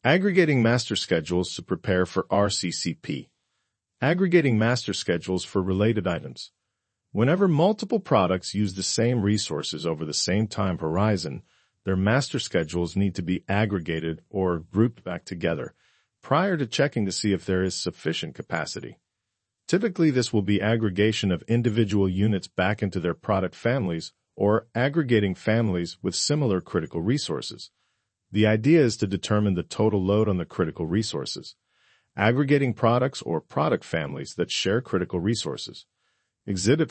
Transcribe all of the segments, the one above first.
Aggregating master schedules to prepare for RCCP. Aggregating master schedules for related items. Whenever multiple products use the same resources over the same time horizon, their master schedules need to be aggregated or grouped back together prior to checking to see if there is sufficient capacity. Typically, this will be aggregation of individual units back into their product families or aggregating families with similar critical resources. The idea is to determine the total load on the critical resources. Aggregating products or product families that share critical resources. Exhibit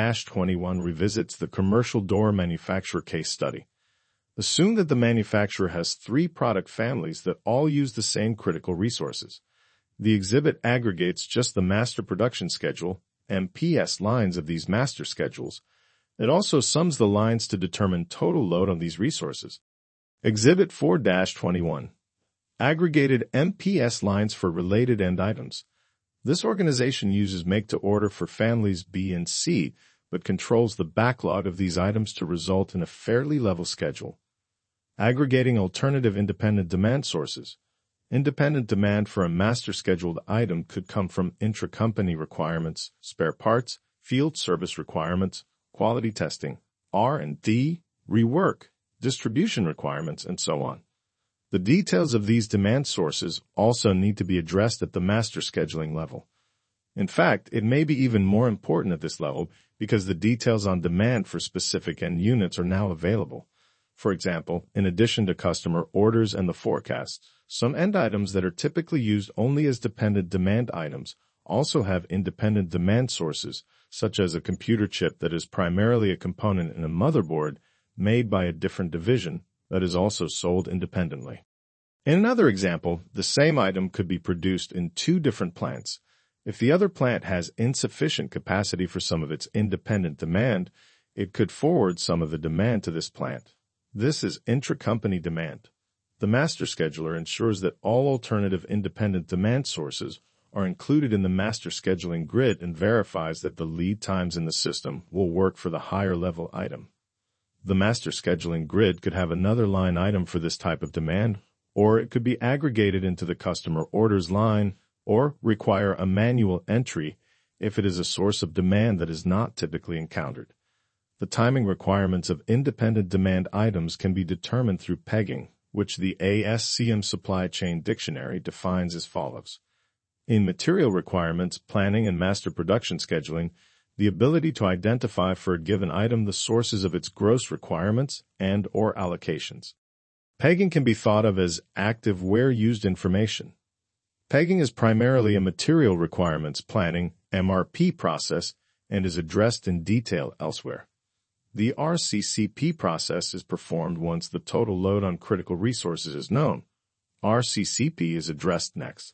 4-21 revisits the commercial door manufacturer case study. Assume that the manufacturer has 3 product families that all use the same critical resources. The exhibit aggregates just the master production schedule, MPS lines of these master schedules. It also sums the lines to determine total load on these resources. Exhibit 4-21. Aggregated MPS lines for related end items. This organization uses make-to-order for families B and C, but controls the backlog of these items to result in a fairly level schedule. Aggregating alternative independent demand sources. Independent demand for a master scheduled item could come from intra-company requirements, spare parts, field service requirements, quality testing, R&D, rework, distribution requirements, and so on. The details of these demand sources also need to be addressed at the master scheduling level. In fact, it may be even more important at this level because the details on demand for specific end units are now available. For example, in addition to customer orders and the forecast, some end items that are typically used only as dependent demand items also have independent demand sources, such as a computer chip that is primarily a component in a motherboard made by a different division that is also sold independently. In another example, the same item could be produced in 2 different plants. If the other plant has insufficient capacity for some of its independent demand, it could forward some of the demand to this plant. This is intra-company demand. The master scheduler ensures that all alternative independent demand sources are included in the master scheduling grid and verifies that the lead times in the system will work for the higher level item. The master scheduling grid could have another line item for this type of demand, or it could be aggregated into the customer orders line, or require a manual entry if it is a source of demand that is not typically encountered. The timing requirements of independent demand items can be determined through pegging, which the ASCM Supply Chain Dictionary defines as follows. In material requirements, planning, and master production scheduling, the ability to identify for a given item the sources of its gross requirements and/or allocations. Pegging can be thought of as active where-used information. Pegging is primarily a material requirements planning (MRP) process and is addressed in detail elsewhere. The RCCP process is performed once the total load on critical resources is known. RCCP is addressed next.